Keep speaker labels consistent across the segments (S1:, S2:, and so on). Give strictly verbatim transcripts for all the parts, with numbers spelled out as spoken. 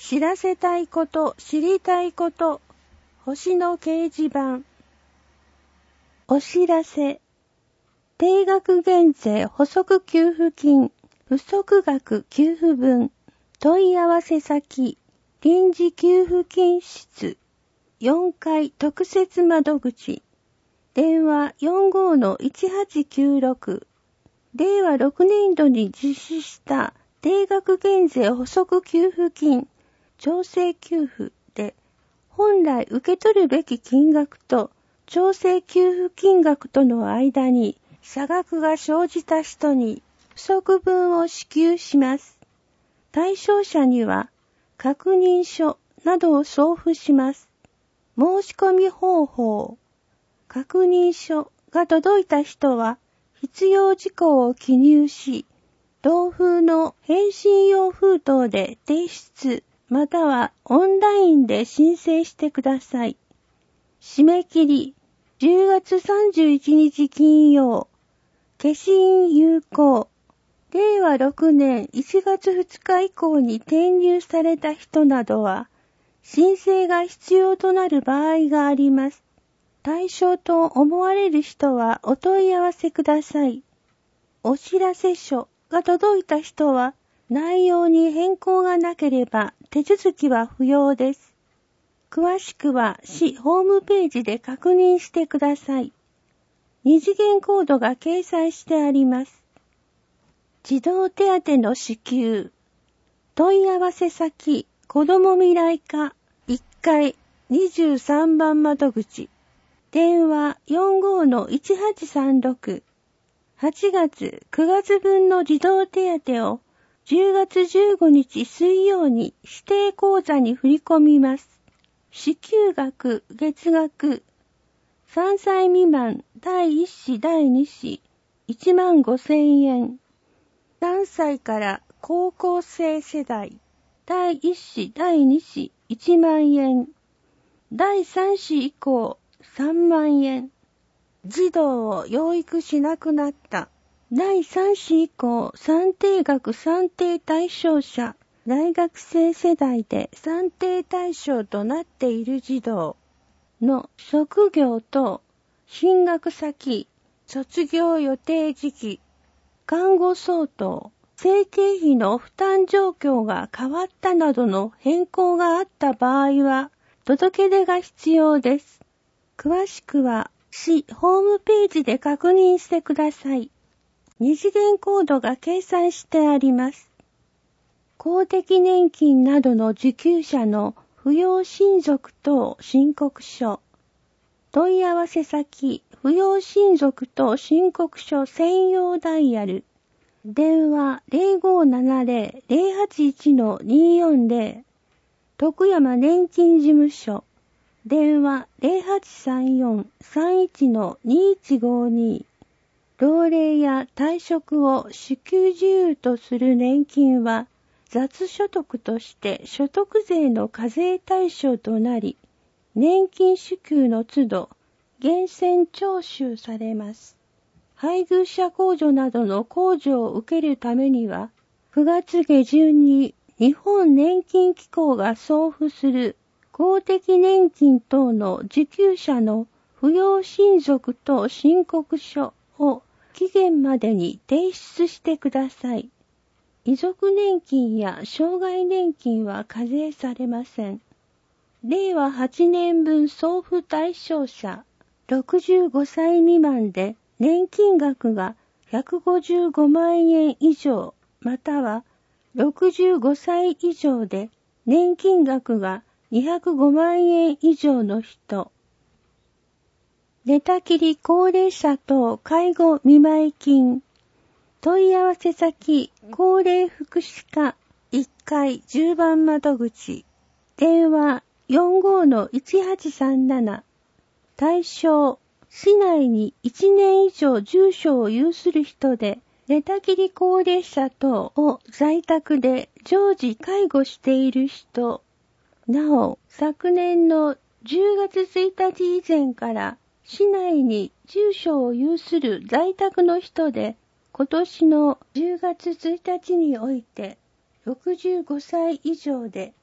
S1: 知らせたいこと、知りたいこと、星の掲示板。お知らせ。定額減税補足給付金、不足額給付分、問い合わせ先、臨時給付金室、よんかい特設窓口、電話 よんごーのいちはちきゅうろく、れいわろくねんどに実施した定額減税補足給付金、調整給付で、本来受け取るべき金額と調整給付金額との間に差額が生じた人に不足分を支給します。対象者には確認書などを送付します。申し込み方法。確認書が届いた人は必要事項を記入し、同封の返信用封筒で提出、またはオンラインで申請してください。締め切り、じゅうがつさんじゅういちにち金曜。消印有効。れいわろくねんいちがつふつか以降に転入された人などは、申請が必要となる場合があります。対象と思われる人はお問い合わせください。お知らせ書が届いた人は、内容に変更がなければ手続きは不要です。詳しくは市ホームページで確認してください。二次元コードが掲載してあります。児童手当の支給。問い合わせ先、子ども未来課いっかいにじゅうさんばん窓口。電話 よんごーのいちはちさんろく。はちがつ、くがつ分の児童手当をじゅうがつじゅうごにち水曜に指定口座に振り込みます。支給額、月額。さんさい未満、だいいっ子、だいに子、いちまんごせんえん。さんさいから高校生世代、だいいっ子、だいに子、いちまんえん。だいさん子以降、さんまんえん。児童を養育しなくなった。だいさん子以降、算定額算定対象者、大学生世代で算定対象となっている児童の職業と進学先、卒業予定時期、看護相当、生計費の負担状況が変わったなどの変更があった場合は、届け出が必要です。詳しくは、市ホームページで確認してください。二次元コードが掲載してあります。公的年金などの受給者の扶養親族等申告書。問い合わせ先、扶養親族等申告書専用ダイヤル。電話 ぜろごーななぜろ ぜろはちいちのにーよんぜろ。徳山年金事務所。電話 ぜろはちさんよん さんいちのにいちごに。老齢や退職を支給事由とする年金は、雑所得として所得税の課税対象となり、年金支給の都度、源泉徴収されます。配偶者控除などの控除を受けるためには、くがつげじゅんに日本年金機構が送付する公的年金等の受給者の扶養親族等申告書を期限までに提出してください。遺族年金や障害年金は課税されません。れいわはちねんぶん送付対象者、ろくじゅうごさい未満で年金額がひゃくごじゅうごまんえん以上、またはろくじゅうごさい以上で年金額がにひゃくごまんえん以上の人。寝たきり高齢者等介護見舞金。問い合わせ先、高齢福祉課いっかいじゅうばん窓口。電話 よんごーのいちはちさんなな。対象、市内にいちねん以上住所を有する人で、寝たきり高齢者等を在宅で常時介護している人。なお、昨年のじゅうがつついたち以前から市内に住所を有する在宅の人で、今年のじゅうがつついたちにおいてろくじゅうごさい以上で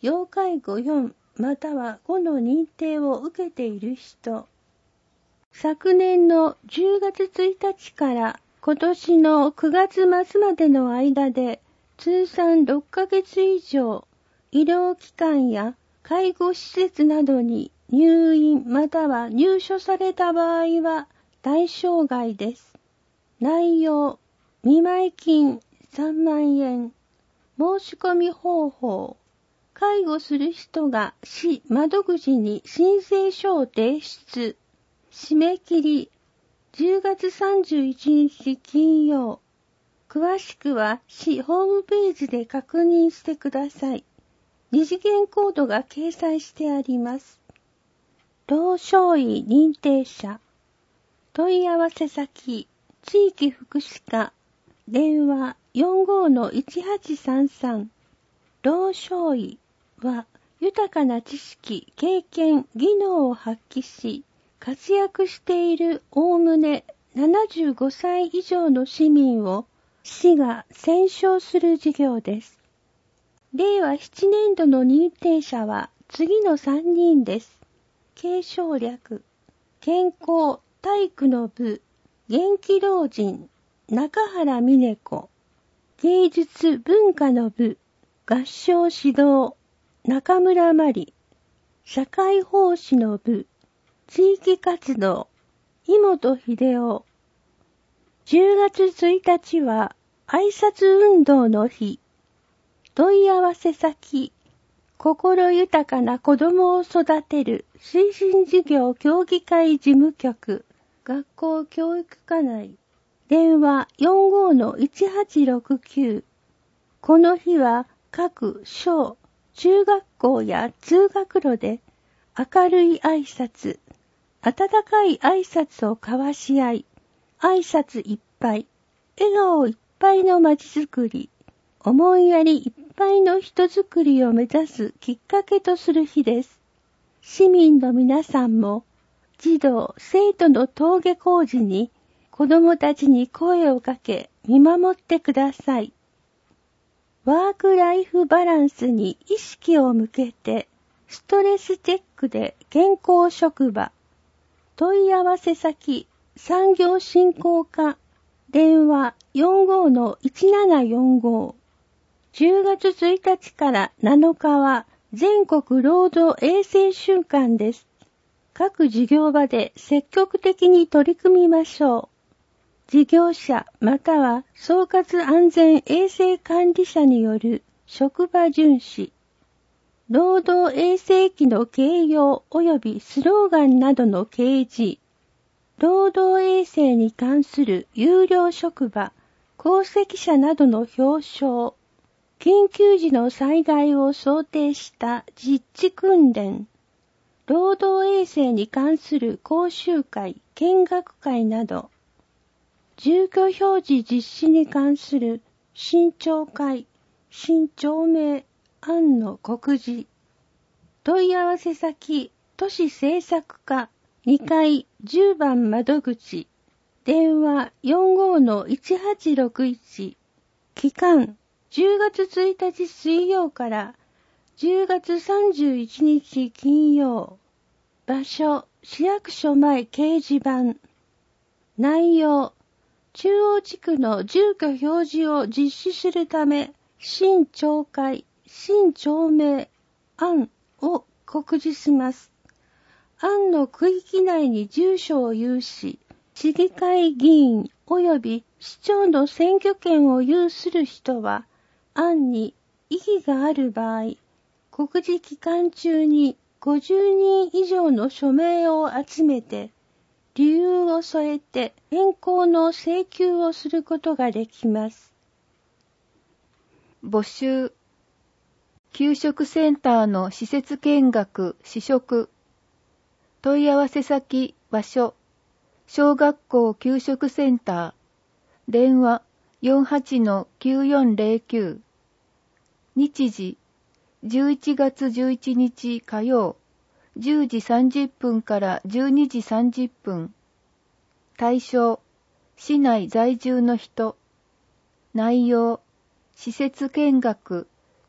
S1: 要介護よんまたはごの認定を受けている人。昨年のじゅうがつついたちから今年のくがつ末までの間で通算ろっかげつ以上医療機関や介護施設などに入院または入所された場合は対象外です。内容、見舞金さんまんえん、申し込み方法、介護する人が市窓口に申請書を提出、締め切りじゅうがつさんじゅういちにち金曜。詳しくは市ホームページで確認してください。二次元コードが掲載してあります。老少医認定者。問い合わせ先、地域福祉課、電話 よんごーのいちはちさんさん。老少医は豊かな知識、経験、技能を発揮し、活躍しているおおむねななじゅうごさい以上の市民を市が選奨する事業です。れいわなねんどの認定者は次のさんにんです。継承略、健康、体育の部、元気老人、中原美音子、芸術文化の部、合唱指導、中村真理、社会奉仕の部、地域活動、井本秀夫。じゅうがつついたちは挨拶運動の日。問い合わせ先、心豊かな子供を育てる推進事業協議会事務局、学校教育課内、電話 よんごーのいちはちろくきゅう。この日は各小、中学校や通学路で明るい挨拶、温かい挨拶を交わし合い、挨拶いっぱい、笑顔いっぱいのまちづくり、思いやりいっぱいの人づくりを目指すきっかけとする日です。市民の皆さんも、児童、生徒の登下校時に子どもたちに声をかけ見守ってください。ワークライフバランスに意識を向けて、ストレスチェックで健康職場。問い合わせ先、産業振興課、電話 よんごーのいちななよんごー。じゅうがつついたちからなのかは全国労働衛生週間です。各事業場で積極的に取り組みましょう。事業者または総括安全衛生管理者による職場巡視、労働衛生機の掲揚及びスローガンなどの掲示、労働衛生に関する有料職場、功績者などの表彰、緊急時の災害を想定した実地訓練、労働衛生に関する講習会、見学会など、住居表示実施に関する新町会、新町名案の告示、問い合わせ先、都市政策課にかいじゅうばん窓口、電話 よんごーのいちはちろくいち、期間じゅうがつついたち水曜からじゅうがつさんじゅういちにち金曜、場所、市役所前掲示板、内容、中央地区の住居表示を実施するため、新町会、新町名案を告示します。案の区域内に住所を有し、市議会議員及び市長の選挙権を有する人は、案に異議がある場合、告示期間中にごじゅうにん以上の署名を集めて、理由を添えて変更の請求をすることができます。
S2: 募集。給食センターの施設見学、試食。問い合わせ先、場所。小学校給食センター。電話 よんはちのきゅうよんゼロきゅう。日時。じゅういちがつじゅういちにち火曜。じゅうじさんじゅっぷんからじゅうにじさんじゅっぷん。対象、市内在住の人。内容、施設見学、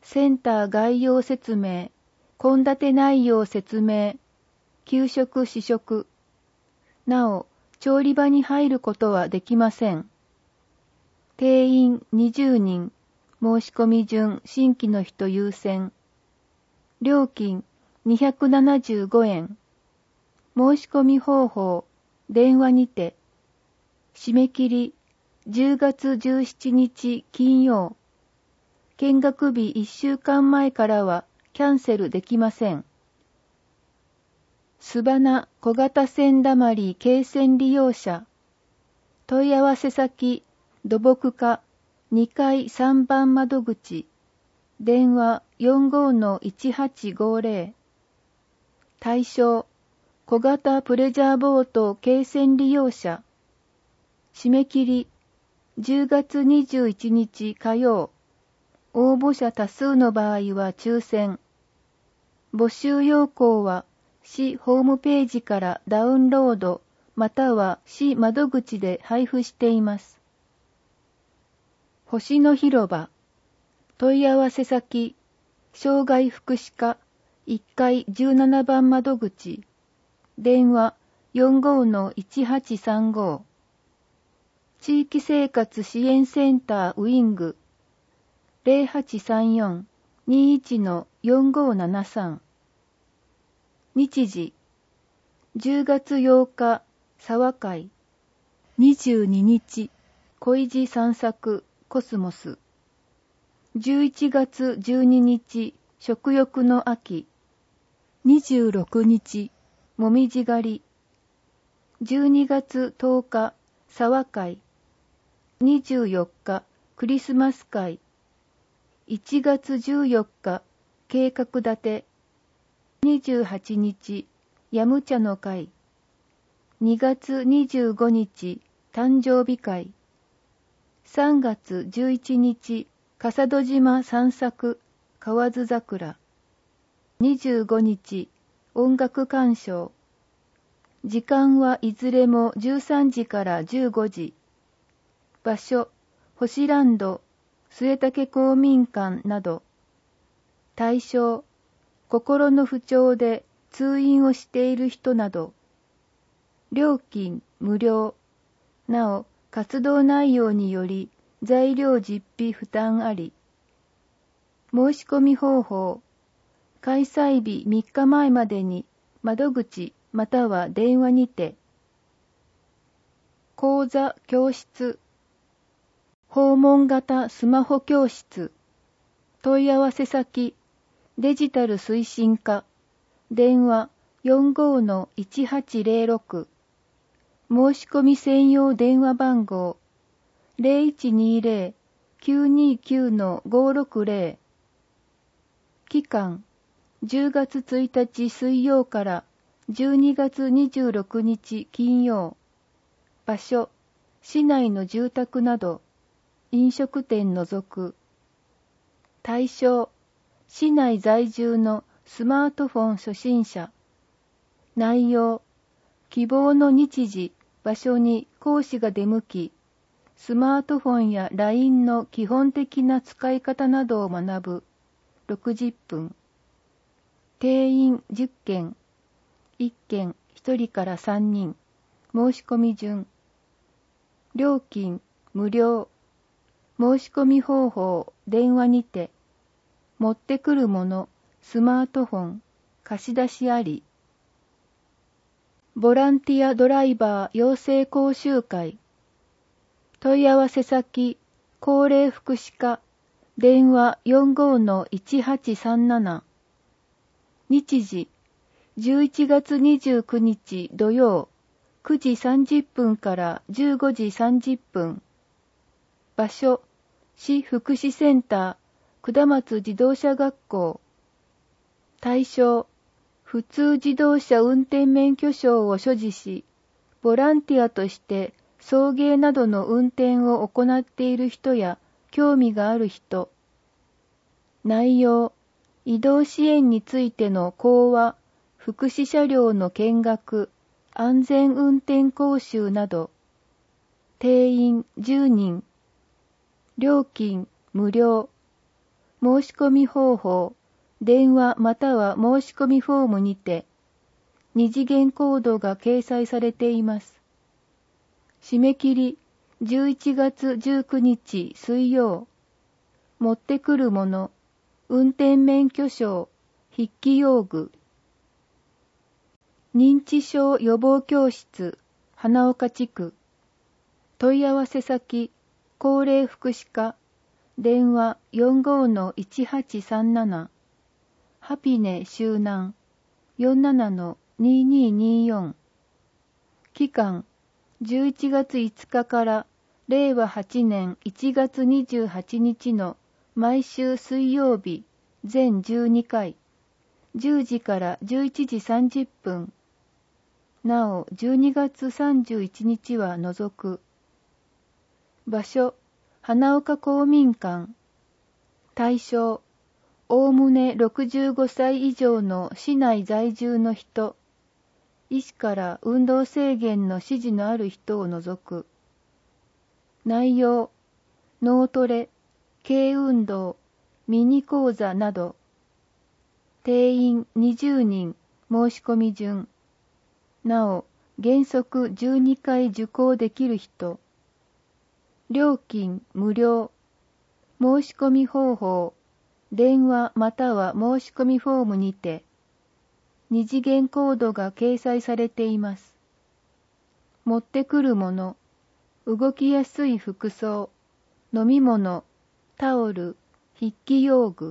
S2: センター概要説明、献立内容説明、給食試食。なお、調理場に入ることはできません。定員にじゅうにん、申し込み順新規の人優先。料金にひゃくななじゅうごえん。申し込み方法、電話にて。締め切りじゅうがつじゅうしちにち金曜。見学日いっしゅうかんまえからはキャンセルできません。すばな小型船だまり軽船利用者。問い合わせ先、土木課にかいさんばん窓口。電話 よんごーのいちはちごーぜろ。対象、小型プレジャーボート軽船利用者。締め切りじゅうがつにじゅういちにち火曜。応募者多数の場合は抽選。募集要項は市ホームページからダウンロードまたは市窓口で配布しています。星の広場。問い合わせ先、障害福祉課いっかいじゅうななばん窓口。電話 よんごーのいちはちさんごー。地域生活支援センターウィング ゼロはちさんよん にいちのよんごーななさん。日時じゅうがつようか沢会にじゅうににち恋路散策コスモスじゅういちがつじゅうににち食欲の秋にじゅうろくにちもみじ狩りじゅうにがつとおか沢会にじゅうよっかクリスマス会いちがつじゅうよっか計画立てにじゅうはちにちやむ茶の会にがつにじゅうごにち誕生日会さんがつじゅういちにち笠戸島散策河津桜にじゅうごにち音楽鑑賞時間はいずれもじゅうさんじからじゅうごじ場所星ランド末竹公民館など対象心の不調で通院をしている人など料金無料なお活動内容により材料実費負担あり申し込み方法開催日みっかまえまでに窓口または電話にて講座教室訪問型スマホ教室問い合わせ先デジタル推進課電話 よんごーのいちはちぜろろく 申し込み専用電話番号 ゼロいちにゼロ きゅうにきゅうのごろくゼロ 期間じゅうがつついたち水曜からじゅうにがつにじゅうろくにち金曜場所市内の住宅など飲食店除く対象市内在住のスマートフォン初心者内容希望の日時場所に講師が出向きスマートフォンや ライン の基本的な使い方などを学ぶろくじゅっぷん定員じゅっけんいっけんひとりからさんにん申し込み順料金無料申し込み方法電話にて持ってくるものスマートフォン貸し出しありボランティアドライバー養成講習会問い合わせ先高齢福祉課電話 よんごーのいちはちさんなな 日時じゅういちがつにじゅうくにち土曜くじさんじゅっぷんからじゅうごじさんじゅっぷん場所市福祉センター下松自動車学校対象普通自動車運転免許証を所持しボランティアとして送迎などの運転を行っている人や興味がある人内容移動支援についての講話福祉車両の見学安全運転講習など定員じゅうにん料金無料申し込み方法、電話または申し込みフォームにて、二次元コードが掲載されています。締め切りじゅういちがつじゅうくにち水曜。持ってくるもの、運転免許証、筆記用具。認知症予防教室、花岡地区。問い合わせ先、高齢福祉課、電話 よんごーのいちはちさんなな。ハピネ周南 よんななのににによん。期間、じゅういちがついつかかられいわはちねんいちがつにじゅうはちにちの毎週水曜日全じゅうにかい、じゅうじからじゅういちじさんじゅっぷん。なおじゅうにがつさんじゅういちにちは除く。場所、花岡公民館。対象、おおむねろくじゅうごさい以上の市内在住の人。医師から運動制限の指示のある人を除く。内容、脳トレ、軽運動、ミニ講座など。定員にじゅうにん、申し込み順。なお、原則じゅうにかい受講できる人。料金無料。申し込み方法、電話または申し込みフォームにて、二次元コードが掲載されています。持ってくるもの、動きやすい服装、飲み物、タオル、筆記用具。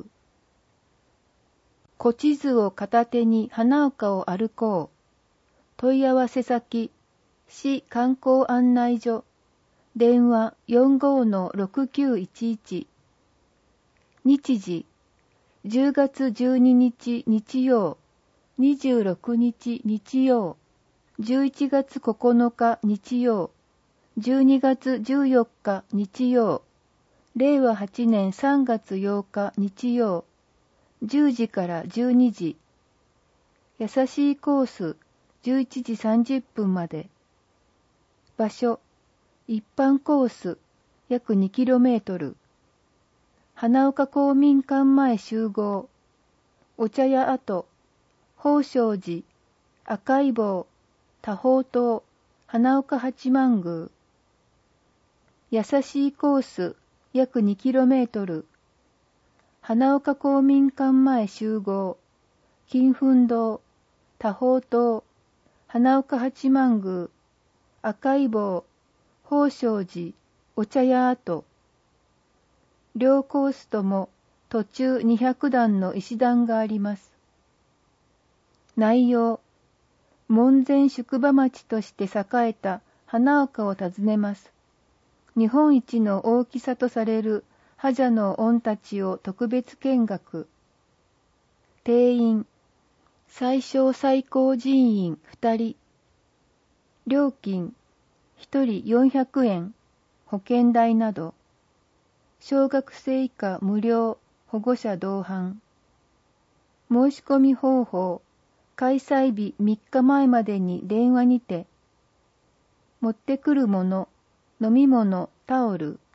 S2: 古地図を片手に花岡を歩こう。問い合わせ先、市観光案内所、電話 よんごーのろくきゅういちいち。日時、じゅうがつじゅうににち日曜、にじゅうろくにち日曜、じゅういちがつここのか日曜、じゅうにがつじゅうよっか日曜、れいわはちねんさんがつようか日曜、じゅうじからじゅうにじ。優しいコース、じゅういちじさんじゅっぷんまで。場所、一般コース、約にキロメートル。花岡公民館前集合。お茶屋跡、宝生寺、赤い坊、多宝塔、花岡八幡宮。優しいコース、約にキロメートル。花岡公民館前集合。金粉堂、多宝塔、花岡八幡宮、赤い坊、宝生寺、お茶屋跡。両コースとも途中にひゃくだんの石段があります。内容、門前宿場町として栄えた花岡を訪ねます。日本一の大きさとされる覇者の御たちを特別見学。定員、最小最高人員ふたり。料金、ひとりよんひゃくえん、保険代など。小学生以下無料、保護者同伴。申し込み方法、開催日みっかまえまでに電話にて。持ってくるもの、飲み物、タオル。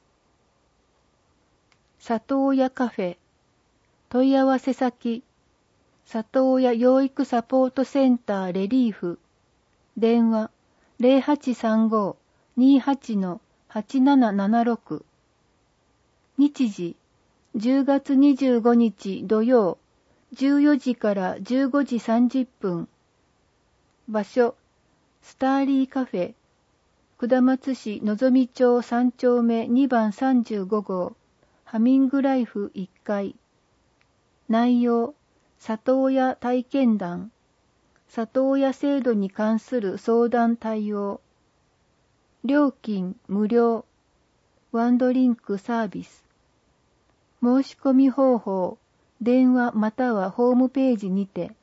S2: 里親カフェ。問い合わせ先、里親養育サポートセンターレリーフ。電話 ゼロはちさんごーにはちのはちななななろく。日時、じゅうがつにじゅうごにち土曜、じゅうよじからじゅうごじさんじゅっぷん。場所、スターリーカフェ。下松市のぞみ町さんちょうめにばんさんじゅうごごう、ハミングライフいっかい。内容、里親体験談。里親制度に関する相談対応。料金無料。ワンドリンクサービス。申し込み方法、電話またはホームページにて。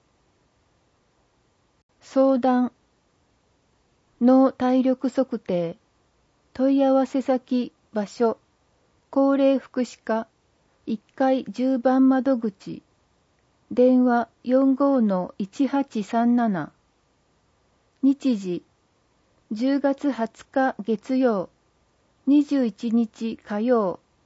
S2: 相談、脳体力測定。問い合わせ先、場所、高齢福祉課、いっかいじゅうばん窓口。電話 よんごーのいちはちさんなな。日時、じゅうがつはつか月曜、にじゅういちにち火曜、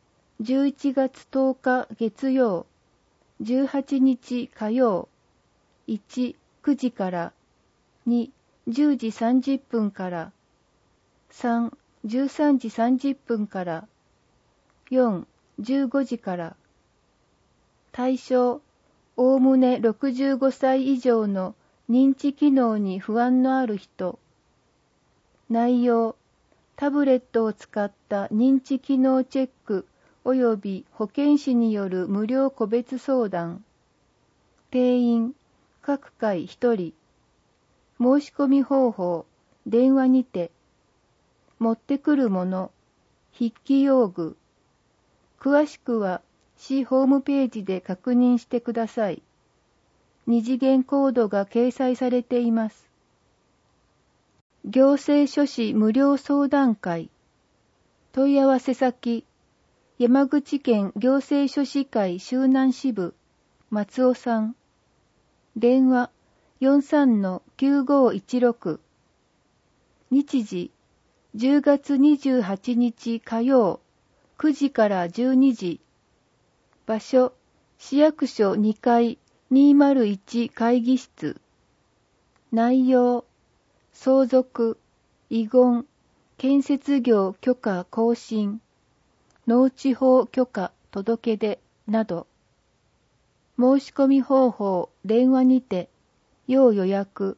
S2: じゅういちがつとおか月曜、じゅうはちにち火曜、いち、くじから、に、じゅうじさんじゅっぷんから、さん、じゅうさんじさんじゅっぷんから、よん、じゅうごじから。対象、おおむねろくじゅうごさい以上の認知機能に不安のある人。内容、タブレットを使った認知機能チェック及び保健師による無料個別相談。定員、各回ひとり。申し込み方法、電話にて。持ってくるもの、筆記用具。詳しくは、市ホームページで確認してください。二次元コードが掲載されています。行政書士無料相談会。問い合わせ先、山口県行政書士会周南支部、松尾さん。電話 よんさんのきゅうごいちろく。日時、じゅうがつにじゅうはちにち火曜、くじからじゅうにじ。場所、市役所にかいにまるいち会議室。内容、相続、遺言、建設業許可更新、農地法許可届出など。申し込み方法、電話にて、要予約。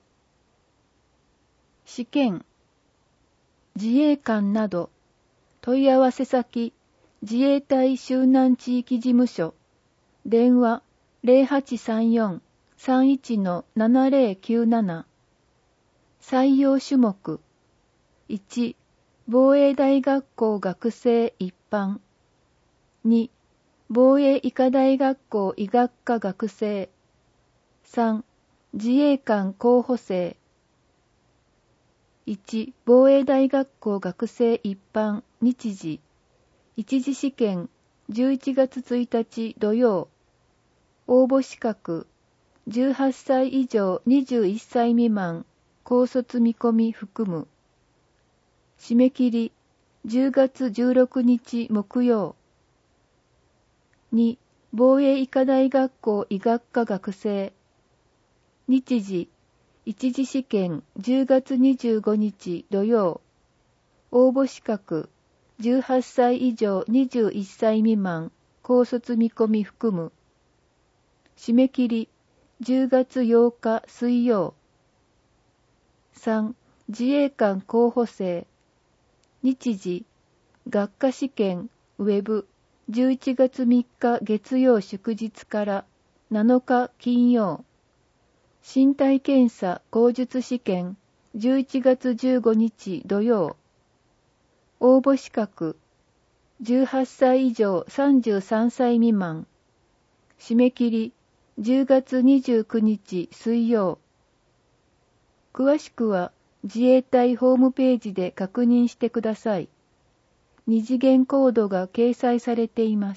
S2: 試験、自衛官など、問い合わせ先、自衛隊周南地域事務所、電話 ゼロはちさんよん さんいち のななゼロきゅうなな。採用種目、いち、防衛大学校学生一般、に、防衛医科大学校医学科学生、さん、自衛官候補生、いち、防衛大学校学生一般、日時、一次試験、じゅういちがつついたち土曜、応募資格、じゅうはっさい以上にじゅういっさい未満、高卒見込み含む。締め切り、じゅうがつじゅうろくにち木曜。に、防衛医科大学校医学科学生。日時、一次試験じゅうがつにじゅうごにち土曜。応募資格、じゅうはっさい以上にじゅういっさい未満、高卒見込み含む。締め切り、じゅうがつようか水曜。さん、自衛官候補生。日時、学科試験、ウェブ、じゅういちがつみっか月曜祝日からなのか金曜。身体検査口述試験、じゅういちがつじゅうごにち土曜。応募資格、じゅうはっさい以上さんじゅうさんさい未満。締め切り、じゅうがつにじゅうくにち水曜。詳しくは自衛隊ホームページで確認してください。二次元コードが掲載されています。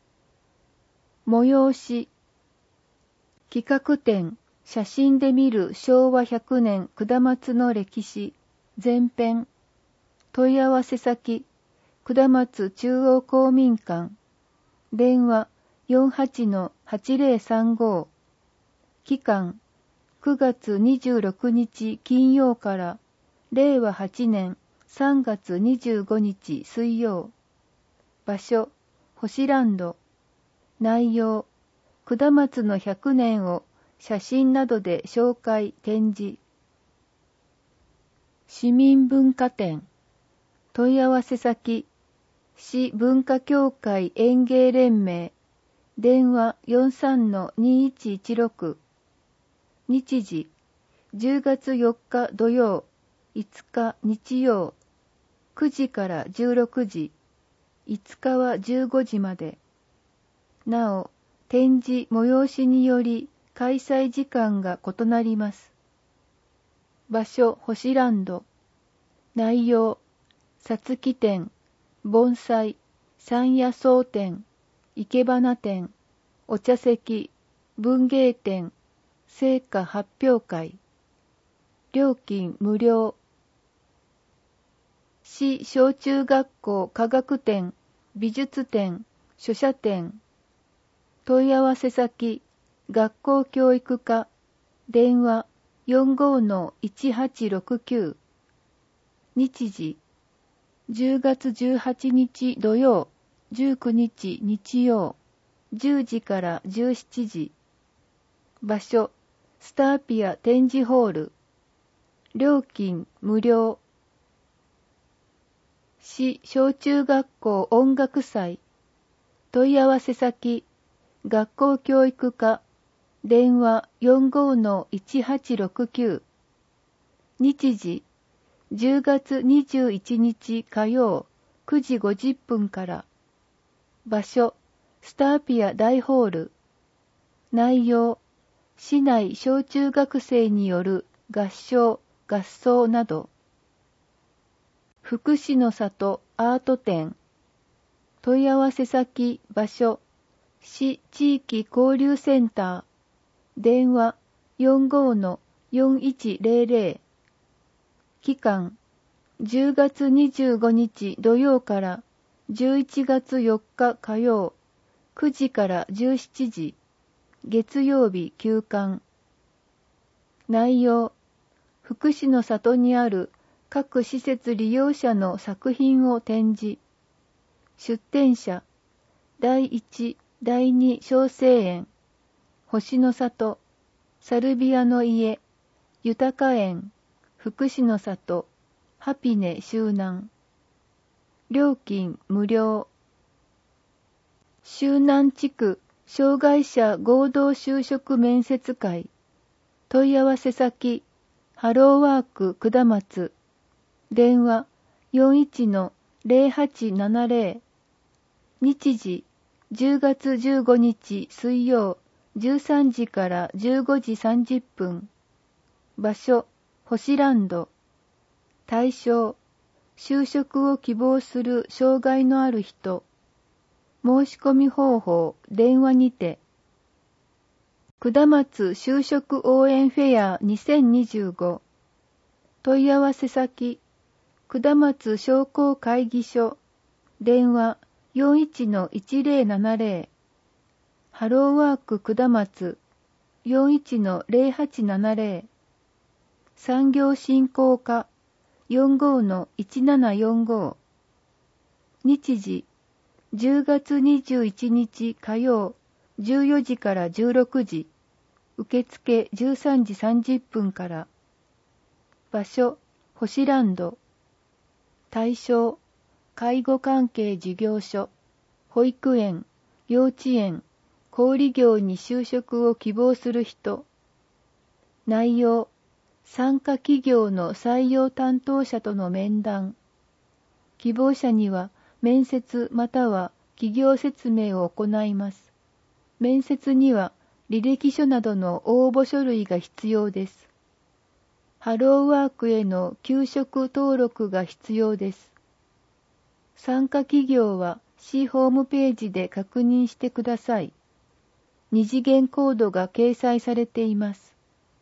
S2: 催し、企画展、写真で見るしょうわひゃくねん下松の歴史、前編。問い合わせ先、下松中央公民館。電話 よんはちのはちゼロさんご。期間、くがつにじゅうろくにち金曜かられいわはちねんさんがつにじゅうごにち水曜。場所、星ランド。内容、下松のひゃくねんを写真などで紹介展示。市民文化展。問い合わせ先、市文化協会園芸連盟。電話 よんさんのにいちいちろく。日時、じゅうがつよっか土曜、いつか日曜、くじからじゅうろくじ、いつかはじゅうごじまで。なお、展示催しにより開催時間が異なります。場所、星ランド。内容、さつき展、盆栽、山野草展、生け花展、お茶席、文芸展、成果発表会。料金無料。市小中学校科学展、美術展、 書写店。問い合わせ先、学校教育課。電話 よんごーのいちはちろくきゅう。日時、じゅうがつじゅうはちにち土曜、じゅうくにち日曜、じゅうじからじゅうしちじ。場所、スターピア展示ホール。料金無料。市小中学校音楽祭。問い合わせ先、学校教育課。電話 よんごーのいちはちろくきゅう。日時、じゅうがつにじゅういちにち火曜、くじごじゅっぷんから。場所、スターピア大ホール。内容、市内小中学生による合唱、合奏など。福祉の里アート展。問い合わせ先、場所、市地域交流センター。電話 よんごーのよんいちぜろぜろ。期間、じゅうがつにじゅうごにち土曜からじゅういちがつよっか火曜、くじからじゅうしちじ。月曜日休館。内容、福祉の里にある各施設利用者の作品を展示。出展者、だいいち、だいに小生園、星の里、サルビアの家、豊か園、福祉の里、ハピネ周南。料金無料。周南地区障害者合同就職面接会。問い合わせ先、ハローワーク下松。電話 よんいちのぜろはちななぜろ。日時、じゅうがつじゅうごにち水曜、じゅうさんじからじゅうごじさんじゅっぷん。場所、星ランド。対象、就職を希望する障害のある人。申し込み方法、電話にて。下松就職応援フェアにせんにじゅうご。問い合わせ先、下松商工会議所。電話 よんいちのいちぜろななぜろ。ハローワーク下松 よんいちのぜろはちななぜろ。産業振興課 よんごーのいちななよんご。日時、じゅうがつにじゅういちにち火曜、じゅうよじからじゅうろくじ。受付じゅうさんじさんじゅっぷんから。場所、星ランド。対象、介護関係事業所、保育園、幼稚園、小売業に就職を希望する人。内容、参加企業の採用担当者との面談。希望者には面接または企業説明を行います。面接には履歴書などの応募書類が必要です。ハローワークへの求職登録が必要です。参加企業は市ホームページで確認してください。二次元コードが掲載されています。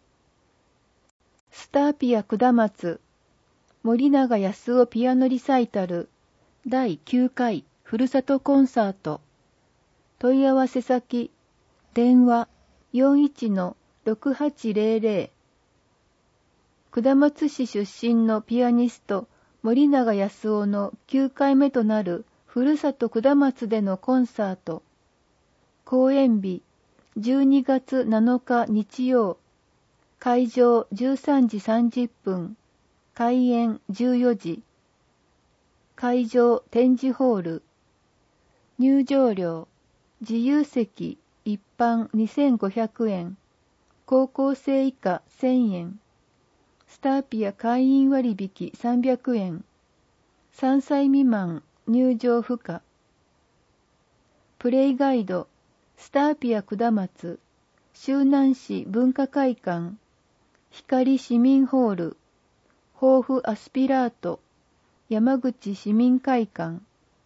S2: スターピア下松、森永康夫ピアノリサイタル、だいきゅうかいふるさとコンサート。問い合わせ先、電話 よんいちのろくはちぜろぜろ。下松市出身のピアニスト、森永康夫のきゅうかいめとなるふるさと下松でのコンサート。公演日、じゅうにがつなのか日曜。会場じゅうさんじさんじゅっぷん。開演じゅうよじ。会場展示ホール。入場料、自由席、一般にせんごひゃくえん。高校生以下せんえん。スターピア会員割引さんびゃくえん。さんさい未満入場不可。プレイガイド、スターピア下松、周南市文化会館、光市民ホール、豊富アスピラート、山口市民会館。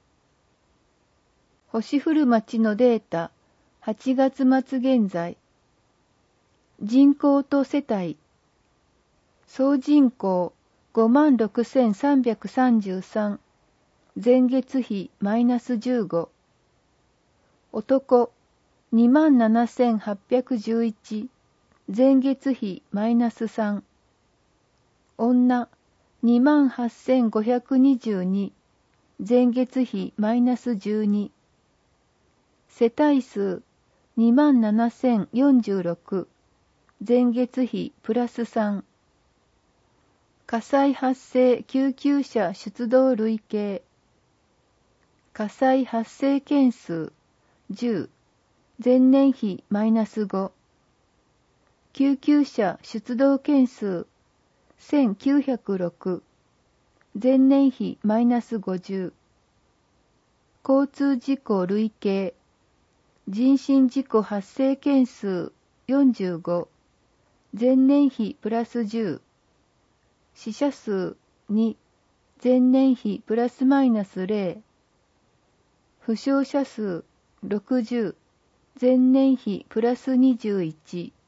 S2: 星降る町のデータ、はちがつ末現在。人口と世帯、総人口 ごまんろくせんさんびゃくさんじゅうさん、前月比マイナスじゅうご。 男にまんななせんはっぴゃくじゅういち、前月比マイナスさん。女にまんはっせんごひゃくにじゅうに、前月比マイナスじゅうに。世帯数にまんななせんよんじゅうろく、前月比プラスさん。火災発生救急車出動累計。火災発生件数じゅう、前年比マイナスご。救急車出動件数せんきゅうひゃくろく、前年比マイナスごじゅう。交通事故累計。人身事故発生件数よんじゅうご、前年比プラスじゅう。死者数に、前年比プラスマイナスゼロ。負傷者数ろくじゅう、前年比プラスにじゅういち。